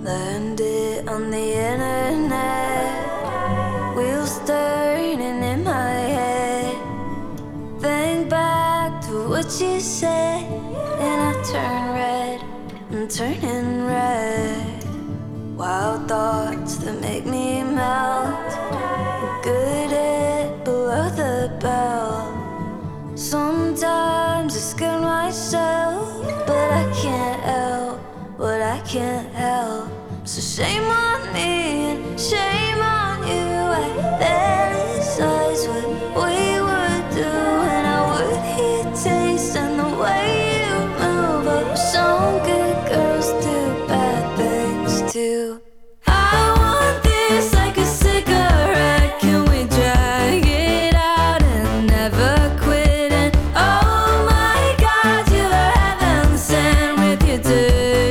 Learned it on the internet. Wheels turning in my head. Think back to what you said, and I turn red. I'm turning red. Wild thoughts that make me melt. Good at below the belt. Sometimes I scare myself, but I can't help what I can't help. So shame on me and shame on you. I fantasize what we would do, and I would hear taste and the way you move. But some good girls do bad things too. I want this like a cigarette. Can we drag it out and never quit? And oh my God, you're heaven sent with your dirty